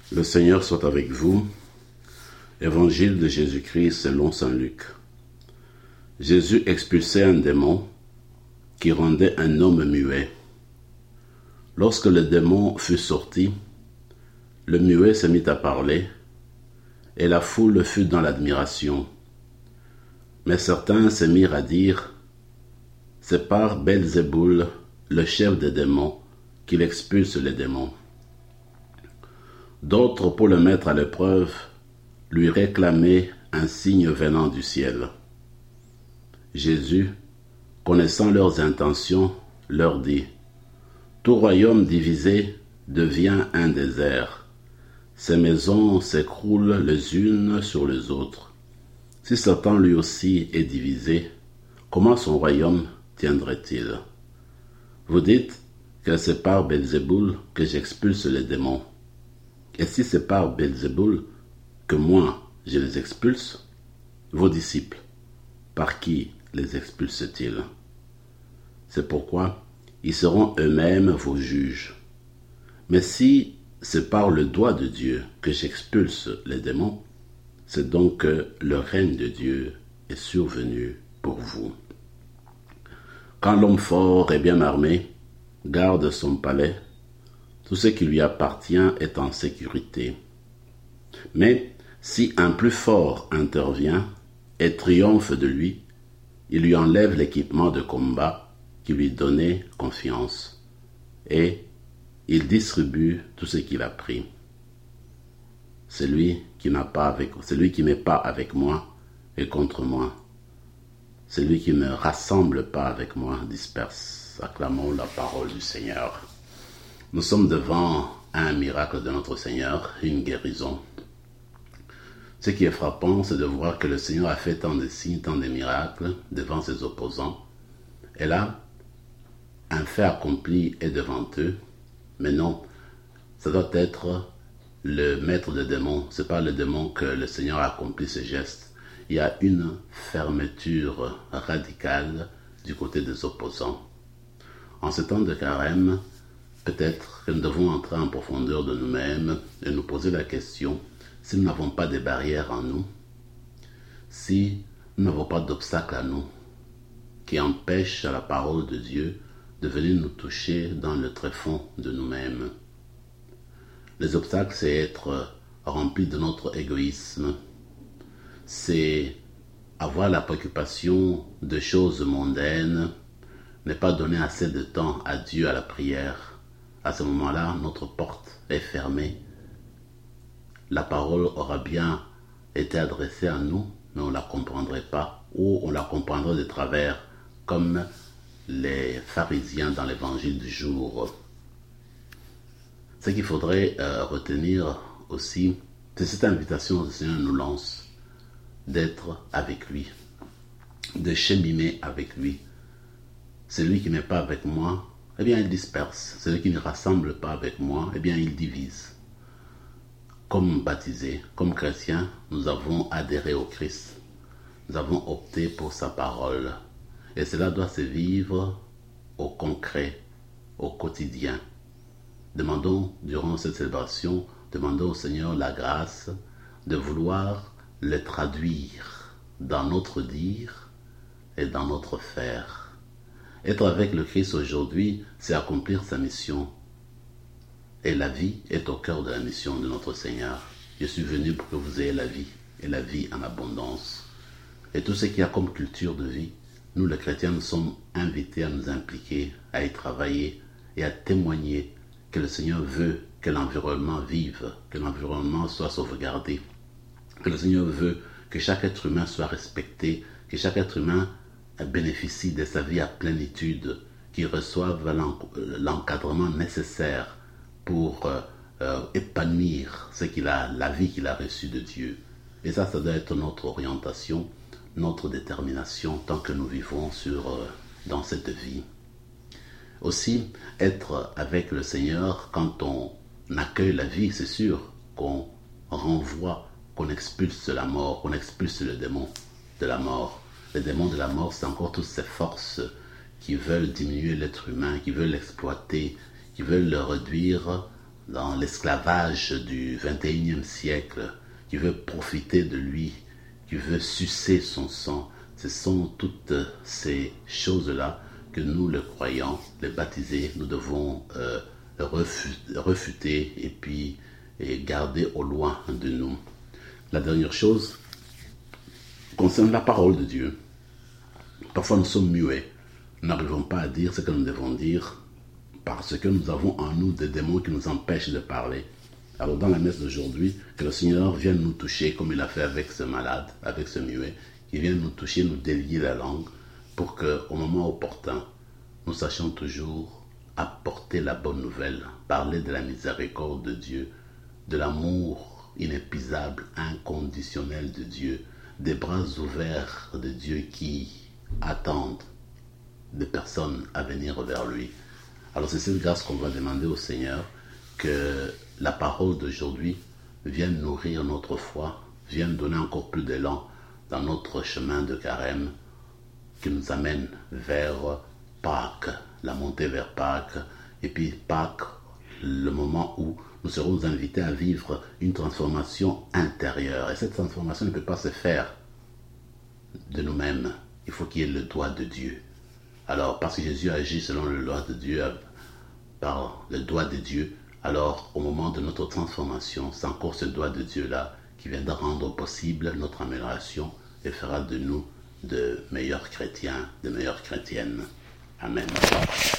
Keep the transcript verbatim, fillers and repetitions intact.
Le Seigneur soit avec vous. Évangile de Jésus-Christ selon saint Luc. Jésus expulsait un démon qui rendait un homme muet. Lorsque le démon fut sorti, le muet se mit à parler, et la foule fut dans l'admiration. Mais certains se mirent à dire, « C'est par Belzéboul, le chef des démons, qu'il expulse les démons. » D'autres, pour le mettre à l'épreuve, lui réclamaient un signe venant du ciel. Jésus, connaissant leurs intentions, leur dit, « Tout royaume divisé devient un désert. Ces maisons s'écroulent les unes sur les autres. Si Satan lui aussi est divisé, comment son royaume tiendrait-il? Vous dites que c'est par Belzéboul que j'expulse les démons. Et si c'est par Belzéboul que moi je les expulse, vos disciples, par qui les expulsent-ils? C'est pourquoi ils seront eux-mêmes vos juges. Mais si c'est par le doigt de Dieu que j'expulse les démons, c'est donc que le règne de Dieu est survenu pour vous. Quand l'homme fort et bien armé garde son palais, tout ce qui lui appartient est en sécurité. Mais si un plus fort intervient et triomphe de lui, il lui enlève l'équipement de combat qui lui donnait confiance, et il distribue tout ce qu'il a pris. Celui qui n'a pas avec, celui qui n'est pas avec moi est contre moi. Celui qui ne rassemble pas avec moi disperse. Acclamons la parole du Seigneur. Nous sommes devant un miracle de notre Seigneur, une guérison. Ce qui est frappant, c'est de voir que le Seigneur a fait tant de signes, tant de miracles devant ses opposants. Et là, un fait accompli est devant eux. Mais non, ça doit être le maître des démons. Ce n'est pas le démon que le Seigneur a accompli ce geste. Il y a une fermeture radicale du côté des opposants. En ce temps de carême, peut-être que nous devons entrer en profondeur de nous-mêmes et nous poser la question, si nous n'avons pas de barrières en nous, si nous n'avons pas d'obstacles à nous qui empêchent la parole de Dieu de venir nous toucher dans le tréfonds de nous-mêmes. Les obstacles, c'est être rempli de notre égoïsme, c'est avoir la préoccupation de choses mondaines, ne pas donner assez de temps à Dieu, à la prière. À ce moment-là, notre porte est fermée. La parole aura bien été adressée à nous, mais on ne la comprendrait pas, ou on la comprendrait de travers, comme les pharisiens dans l'évangile du jour. Ce qu'il faudrait euh, retenir aussi, c'est cette invitation que le Seigneur nous lance, d'être avec lui, de cheminer avec lui. Celui qui n'est pas avec moi, eh bien il disperse. Celui qui ne rassemble pas avec moi, eh bien il divise. Comme baptisés, comme chrétiens, nous avons adhéré au Christ. Nous avons opté pour sa parole. Et cela doit se vivre au concret, au quotidien. Demandons, durant cette célébration, demandons au Seigneur la grâce de vouloir le traduire dans notre dire et dans notre faire. Être avec le Christ aujourd'hui, c'est accomplir sa mission. Et la vie est au cœur de la mission de notre Seigneur. Je suis venu pour que vous ayez la vie, et la vie en abondance. Et tout ce qu'il y a comme culture de vie, nous les chrétiens, nous sommes invités à nous impliquer, à y travailler et à témoigner que le Seigneur veut que l'environnement vive, que l'environnement soit sauvegardé, que le Seigneur veut que chaque être humain soit respecté, que chaque être humain bénéficie de sa vie à plénitude, qu'il reçoive l'encadrement nécessaire pour euh, euh, épanouir ce qu'il a, la vie qu'il a reçue de Dieu. Et ça, ça doit être notre orientation, notre détermination tant que nous vivons sur, euh, dans cette vie. Aussi, être avec le Seigneur, quand on accueille la vie, c'est sûr qu'on renvoie, qu'on expulse la mort, qu'on expulse le démon de la mort. Le démon de la mort, c'est encore toutes ces forces qui veulent diminuer l'être humain, qui veulent l'exploiter, qui veulent le réduire dans l'esclavage du vingt et unième siècle, qui veut profiter de lui, qui veut sucer son sang. Ce sont toutes ces choses-là que nous, les croyants, les baptisés, nous devons euh, refuter et puis et garder au loin de nous. La dernière chose concerne la parole de Dieu. Parfois nous sommes muets, nous n'arrivons pas à dire ce que nous devons dire parce que nous avons en nous des démons qui nous empêchent de parler. Alors dans la messe d'aujourd'hui, que le Seigneur vienne nous toucher comme il a fait avec ce malade, avec ce muet, qu'il vienne nous toucher, nous délier la langue pour qu'au moment opportun, nous sachions toujours apporter la bonne nouvelle, parler de la miséricorde de Dieu, de l'amour inépuisable, inconditionnel de Dieu, des bras ouverts de Dieu qui attendent des personnes à venir vers lui. Alors c'est cette grâce qu'on va demander au Seigneur, que la parole d'aujourd'hui vienne nourrir notre foi, vienne donner encore plus d'élan dans notre chemin de carême, qui nous amène vers Pâques, la montée vers Pâques, et puis Pâques, le moment où nous serons invités à vivre une transformation intérieure. Et cette transformation ne peut pas se faire de nous-mêmes. Il faut qu'il y ait le doigt de Dieu. Alors, parce que Jésus agit selon le doigt de Dieu, par le doigt de Dieu, alors au moment de notre transformation, c'est encore ce doigt de Dieu-là qui viendra rendre possible notre amélioration et fera de nous de meilleurs chrétiens, de meilleures chrétiennes. Amen.